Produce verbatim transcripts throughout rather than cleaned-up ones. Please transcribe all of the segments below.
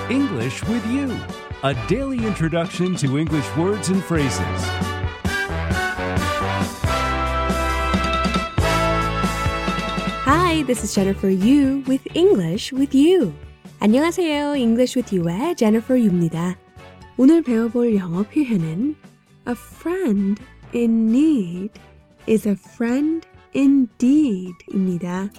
English with You, a daily introduction to English words and phrases. Hi, this is Jennifer Yu with English with You. 안녕하세요. English with You의 Jennifer Yu입니다. 오늘 배워볼 영어 표현은 A friend in need is a friend indeed 입니다.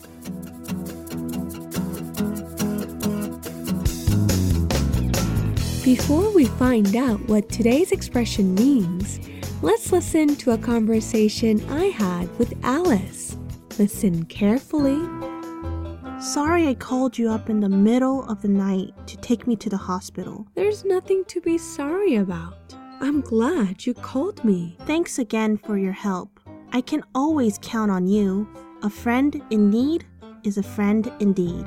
Before we find out what today's expression means, let's listen to a conversation I had with Alice. Listen carefully. Sorry I called you up in the middle of the night to take me to the hospital. There's nothing to be sorry about. I'm glad you called me. Thanks again for your help. I can always count on you. A friend in need is a friend indeed.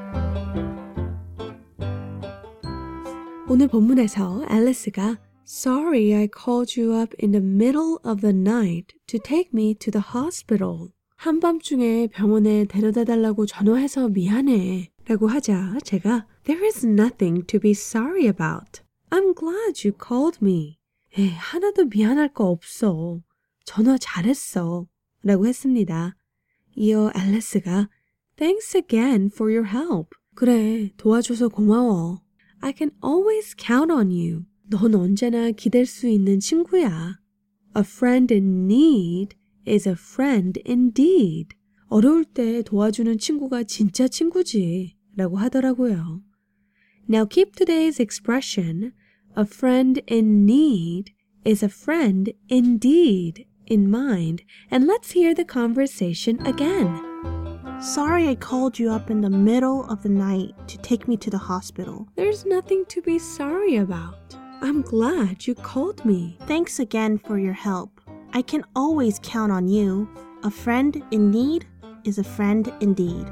오늘 본문에서 앨리스가 Sorry I called you up in the middle of the night to take me to the hospital. 한밤중에 병원에 데려다 달라고 전화해서 미안해 라고 하자 제가 There is nothing to be sorry about. I'm glad you called me. 에이, 하나도 미안할 거 없어. 전화 잘했어 라고 했습니다. 이어 앨리스가 Thanks again for your help. 그래, 도와줘서 고마워. I can always count on you. 넌 언제나 기댈 수 있는 친구야. A friend in need is a friend indeed. 어려울 때 도와주는 친구가 진짜 친구지 라고 하더라고요. Now keep today's expression, a friend in need is a friend indeed, in mind, and let's hear the conversation again. Sorry I called you up in the middle of the night to take me to the hospital. There's nothing to be sorry about. I'm glad you called me. Thanks again for your help. I can always count on you. A friend in need is a friend indeed.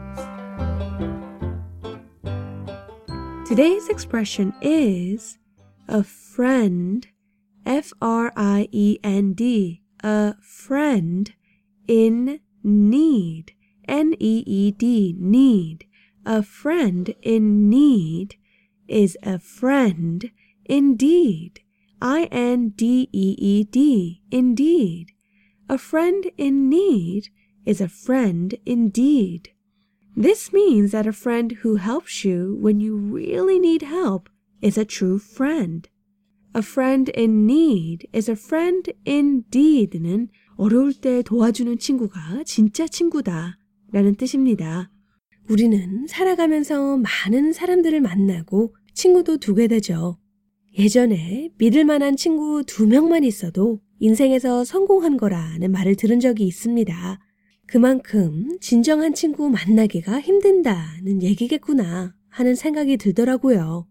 Today's expression is a friend, F R I E N D, a friend in need. N E E D, need. A friend in need is a friend indeed. I N D E E D, indeed. A friend in need is a friend indeed. This means that a friend who helps you when you really need help is a true friend. A friend in need is a friend indeed는 어려울 때 도와주는 친구가 진짜 친구다 라는 뜻입니다. 우리는 살아가면서 많은 사람들을 만나고 친구도 두게 되죠. 예전에 믿을 만한 친구 두 명만 있어도 인생에서 성공한 거라는 말을 들은 적이 있습니다. 그만큼 진정한 친구 만나기가 힘든다는 얘기겠구나 하는 생각이 들더라고요.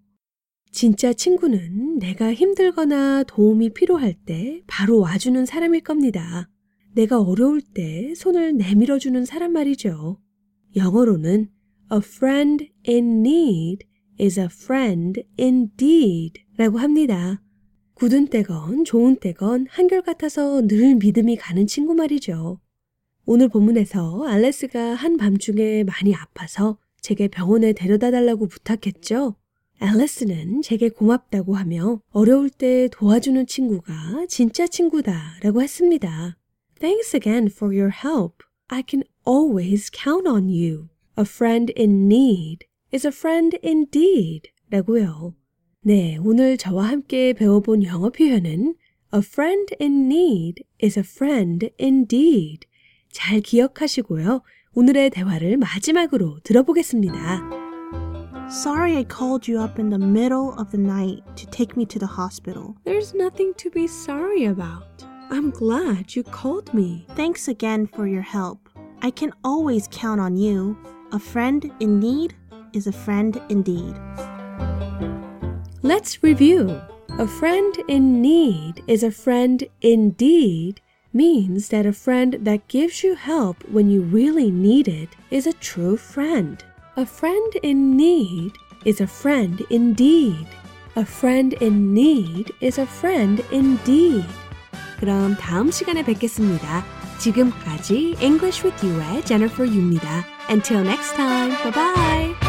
진짜 친구는 내가 힘들거나 도움이 필요할 때 바로 와주는 사람일 겁니다. 내가 어려울 때 손을 내밀어주는 사람 말이죠. 영어로는 A friend in need is a friend indeed 라고 합니다. 굳은 때건 좋은 때건 한결같아서 늘 믿음이 가는 친구 말이죠. 오늘 본문에서 앨리스가 한밤중에 많이 아파서 제게 병원에 데려다 달라고 부탁했죠. 앨리스는 제게 고맙다고 하며 어려울 때 도와주는 친구가 진짜 친구다 라고 했습니다. Thanks again for your help. I can always count on you. A friend in need is a friend indeed 라고요. 네, 오늘 저와 함께 배워본 영어 표현은 A friend in need is a friend indeed. 잘 기억하시고요. 오늘의 대화를 마지막으로 들어보겠습니다. Sorry I called you up in the middle of the night to take me to the hospital. There's nothing to be sorry about. I'm glad you called me. Thanks again for your help. I can always count on you. A friend in need is a friend indeed. Let's review. A friend in need is a friend indeed means that a friend that gives you help when you really need it is a true friend. A friend in need is a friend indeed. A friend in need is a friend indeed. 그럼 다음 시간에 뵙겠습니다. 지금까지 English with You의 Jennifer Yu입니다. Until next time, bye bye!